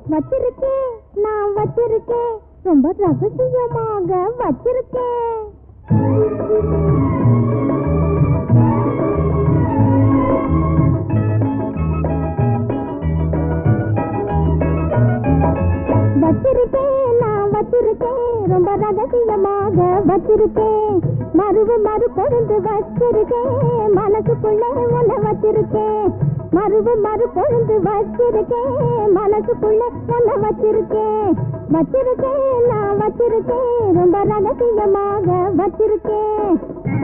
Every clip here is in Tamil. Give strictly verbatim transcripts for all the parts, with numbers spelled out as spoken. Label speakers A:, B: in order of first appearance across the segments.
A: வச்சிருக்கேன் நான் வச்சிருக்கேன் ரொம்ப ரகசியமாக வச்சிருக்கேன். வச்சிருக்கேன் நான் வச்சிருக்கேன் ரொம்ப ரகசியமாக வச்சிருக்கேன். மறுவு மறு பொழுது வச்சிருக்கேன் மனசுக்குள்ளே உன்னை வச்சிருக்கேன். மறுவு மறு பொழுது வச்சிருக்கேன் மனசுக்குள்ளே உன்னை வச்சிருக்கேன். வச்சிருக்கேன் நான் வச்சிருக்கேன் ரொம்ப ரகசியமாக வச்சிருக்கேன்.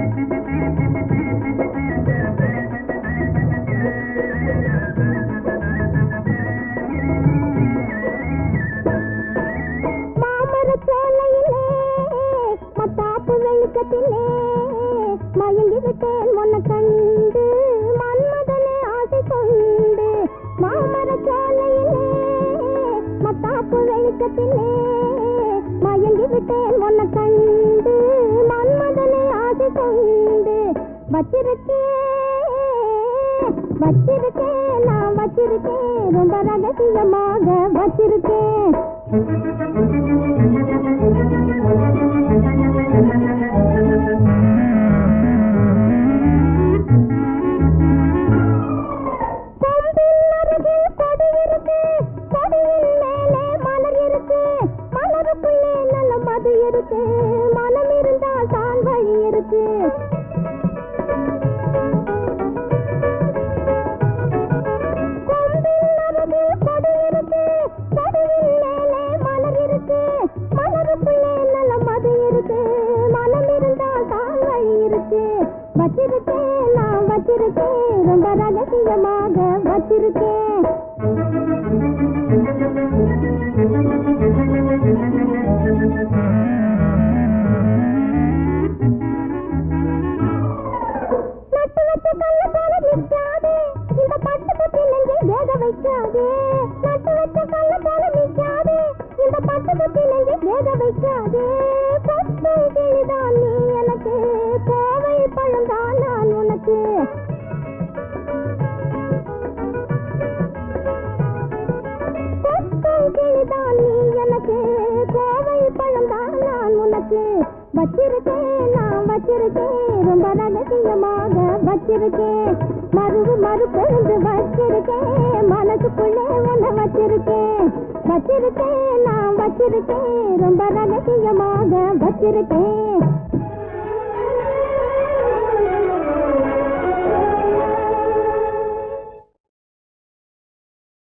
A: வெளுக்கத்திலே மயங்கி விட்டேன் உன்னை கண்டு மன்மதனே ஆசை கொண்டு. மாமர சோலையிலே மத்தாப்பு வெளுக்கத்திலே மயங்கி விட்டேன் உன்னை கண்டு மன்மதனே ஆசை கொண்டு. வச்சிருக்கேன் வச்சிருக்கேன் நான் வச்சிருக்கேன் ரொம்ப ரகசியமாக வச்சிருக்கேன். மனம் இருந்தால் தான் வழி இருக்கு. கொம்பில் அருகில் கொடி இருக்கு கொடியில் மேலே மலர் இருக்கு மலருக்குள்ளே நல்ல மது இருக்கு. மனம் இருந்தால் தான் வழி இருக்கு. வச்சிருக்கேன் நான் வச்சிருக்கேன் ரொம்ப ரகசியமாக வச்சிருக்கேன். நட்டு வச்ச கல்ல போல நிற்காதே இந்த பட்டு பட்டு நெஞ்சை வேக வைக்காதே. நட்டு வச்ச கல்ல போல நிற்காதே இந்த பட்டு பட்டு நெஞ்சை வேக வைக்காதே. பட்டு கிளிதான் நீ எனக்கு கோவை பழந்தான் நான் உனக்கு. பட்டு கிளிதான் நீ எனக்கு கோவை பழந்தான் நான் உனக்கு. வச்சிருக்கேன் நான் வச்சிருக்கேன் ரொம்ப ரகசியமாக வச்சிருக்கேன். மறுவு மறு பொழுது வச்சிருக்கேன் மனசுக்குள்ளே உன்னை வச்சிருக்கேன். வச்சிருக்கேன் நான் வச்சிருக்கேன் ரொம்ப ரகசியமாக வச்சிருக்கேன்.